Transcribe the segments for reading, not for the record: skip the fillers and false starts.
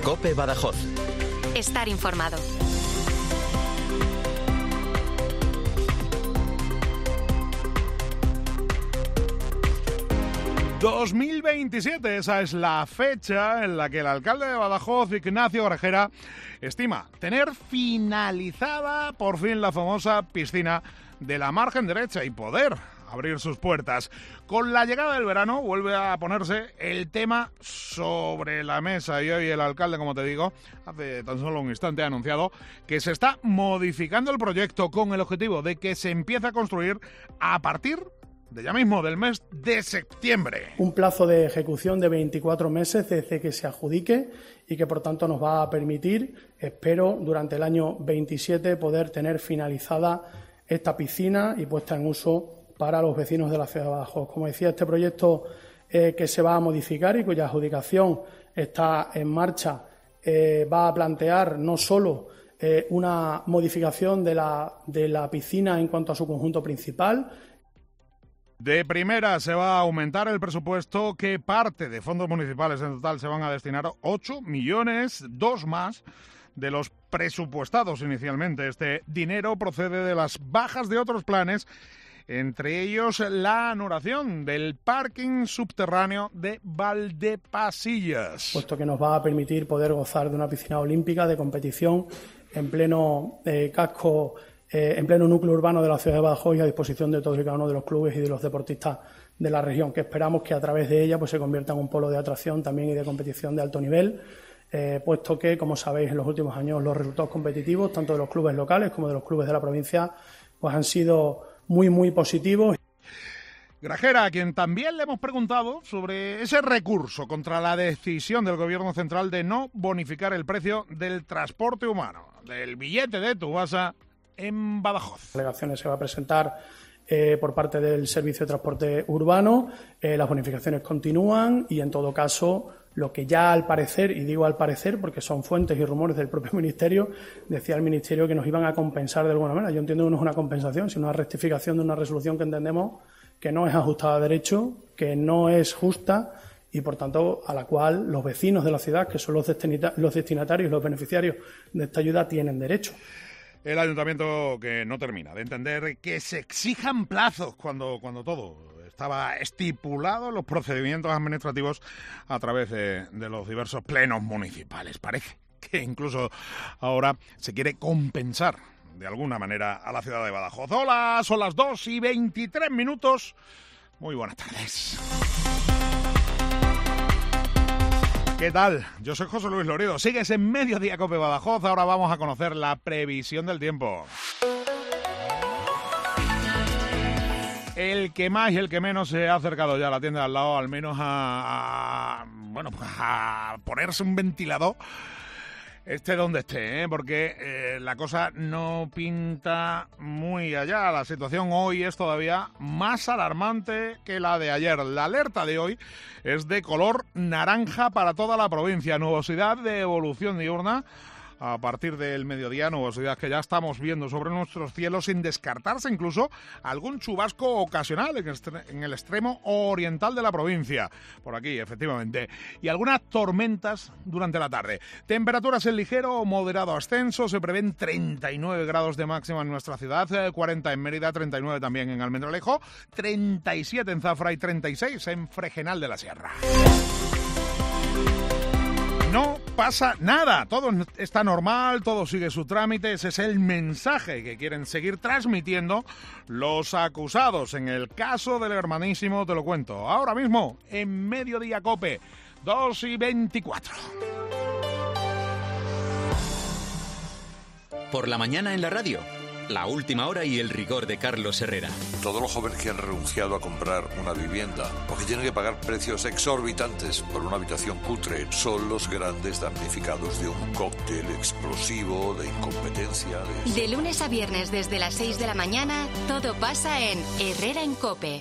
COPE Badajoz. Estar informado. ...2027, esa es la fecha en la que el alcalde de Badajoz, Ignacio Grajera, estima tener finalizada por fin la famosa piscina de la margen derecha y poder abrir sus puertas. Con la llegada del verano vuelve a ponerse el tema sobre la mesa y hoy el alcalde, como te digo, hace tan solo un instante ha anunciado que se está modificando el proyecto con el objetivo de que se empiece a construir a partir de ya mismo, del mes de septiembre. Un plazo de ejecución de 24 meses desde que se adjudique y que por tanto nos va a permitir, espero, durante el año 27 poder tener finalizada esta piscina y puesta en uso para los vecinos de la ciudad de Badajoz. Como decía, este proyecto que se va a modificar y cuya adjudicación está en marcha va a plantear no solo una modificación de la piscina en cuanto a su conjunto principal. De primera se va a aumentar el presupuesto, que parte de fondos municipales. En total se van a destinar 8 millones, 2 más de los presupuestados inicialmente. Este dinero procede de las bajas de otros planes, entre ellos la anulación del parking subterráneo de Valdepasillas. Puesto que nos va a permitir poder gozar de una piscina olímpica de competición en pleno casco, en pleno núcleo urbano de la ciudad de Badajoz y a disposición de todos y cada uno de los clubes y de los deportistas de la región, que esperamos que a través de ella pues se convierta en un polo de atracción también y de competición de alto nivel, puesto que, como sabéis, en los últimos años los resultados competitivos, tanto de los clubes locales como de los clubes de la provincia, pues han sido muy, muy positivos. Grajera, a quien también le hemos preguntado sobre ese recurso contra la decisión del Gobierno central de no bonificar el precio del transporte humano, del billete de Tubasa en Badajoz. La delegación se va a presentar por parte del Servicio de Transporte Urbano, las bonificaciones continúan y en todo caso lo que ya al parecer, y digo al parecer porque son fuentes y rumores del propio Ministerio, decía el Ministerio que nos iban a compensar de alguna manera. Yo entiendo que no es una compensación, sino una rectificación de una resolución que entendemos que no es ajustada a derecho, que no es justa y por tanto a la cual los vecinos de la ciudad, que son los destinatarios, los beneficiarios de esta ayuda, tienen derecho. El ayuntamiento que no termina de entender que se exijan plazos cuando todo estaba estipulado en los procedimientos administrativos a través de los diversos plenos municipales. Parece que incluso ahora se quiere compensar de alguna manera a la ciudad de Badajoz. Hola, son las 2:23. Muy buenas tardes. ¿Qué tal? Yo soy José Luis Lorido. Sigues en Mediodía Cope Badajoz. Ahora vamos a conocer la previsión del tiempo. El que más y el que menos se ha acercado ya a la tienda de al lado, al menos a ponerse un ventilador, esté donde esté, porque la cosa no pinta muy allá. La situación hoy es todavía más alarmante que la de ayer. La alerta de hoy es de color naranja para toda la provincia. Nubosidad de evolución diurna a partir del mediodía, nubosidad que ya estamos viendo sobre nuestros cielos, sin descartarse incluso algún chubasco ocasional en el extremo oriental de la provincia, por aquí efectivamente, y algunas tormentas durante la tarde. Temperaturas en ligero o moderado ascenso, se prevén 39 grados de máxima en nuestra ciudad, 40 en Mérida, 39 también en Almendralejo, 37 en Zafra y 36 en Fregenal de la Sierra. No pasa nada, todo está normal, todo sigue su trámite. Ese es el mensaje que quieren seguir transmitiendo los acusados en el caso del hermanísimo, te lo cuento ahora mismo en Mediodía Cope, 2:24. Por la mañana en la radio, la última hora y el rigor de Carlos Herrera. Todos los jóvenes que han renunciado a comprar una vivienda o que tienen que pagar precios exorbitantes por una habitación cutre son los grandes damnificados de un cóctel explosivo de incompetencia. De lunes a viernes desde las 6 de la mañana, todo pasa en Herrera en Cope.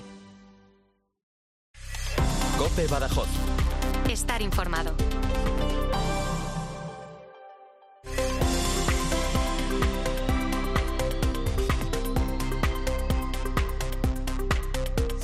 Cope Badajoz. Estar informado.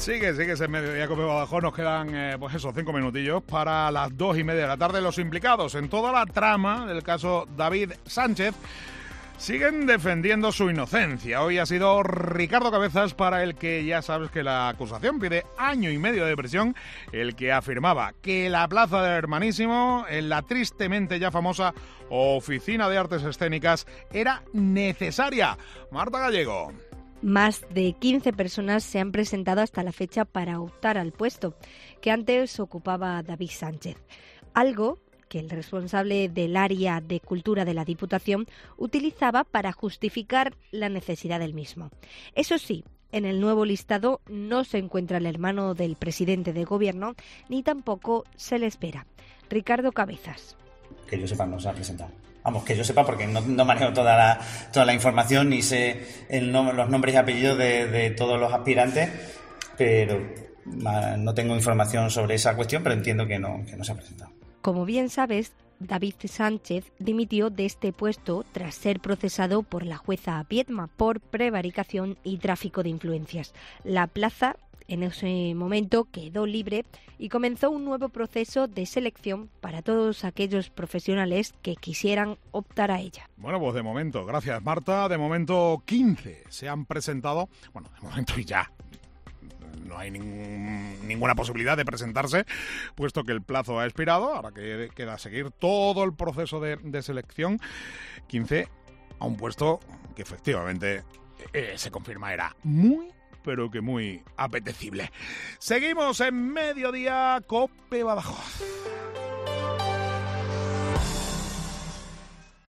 Sigue ese mediodía Cope Badajoz. Nos quedan, pues eso, 5 minutillos para las 2:30 de la tarde. Los implicados en toda la trama del caso David Sánchez siguen defendiendo su inocencia. Hoy ha sido Ricardo Cabezas, para el que ya sabes que la acusación pide 1 año y medio de prisión, el que afirmaba que la Plaza del Hermanísimo, en la tristemente ya famosa Oficina de Artes Escénicas, era necesaria. Marta Gallego. Más de 15 personas se han presentado hasta la fecha para optar al puesto que antes ocupaba David Sánchez. Algo que el responsable del área de cultura de la Diputación utilizaba para justificar la necesidad del mismo. Eso sí, en el nuevo listado no se encuentra el hermano del presidente de gobierno, ni tampoco se le espera. Ricardo Cabezas. Que yo sepa, no se ha presentado. Vamos, que yo sepa, porque no manejo toda la información, ni sé los nombres y apellidos de todos los aspirantes, pero no tengo información sobre esa cuestión, pero entiendo que no se ha presentado. Como bien sabes, David Sánchez dimitió de este puesto tras ser procesado por la jueza Viedma por prevaricación y tráfico de influencias. La plaza en ese momento quedó libre y comenzó un nuevo proceso de selección para todos aquellos profesionales que quisieran optar a ella. Bueno, pues de momento, gracias Marta, de momento 15 se han presentado, bueno, de momento y ya. No hay ninguna posibilidad de presentarse, puesto que el plazo ha expirado. Ahora que queda seguir todo el proceso de selección. 15 a un puesto que efectivamente se confirma era muy, pero que muy apetecible. Seguimos en Mediodía Cope Badajoz.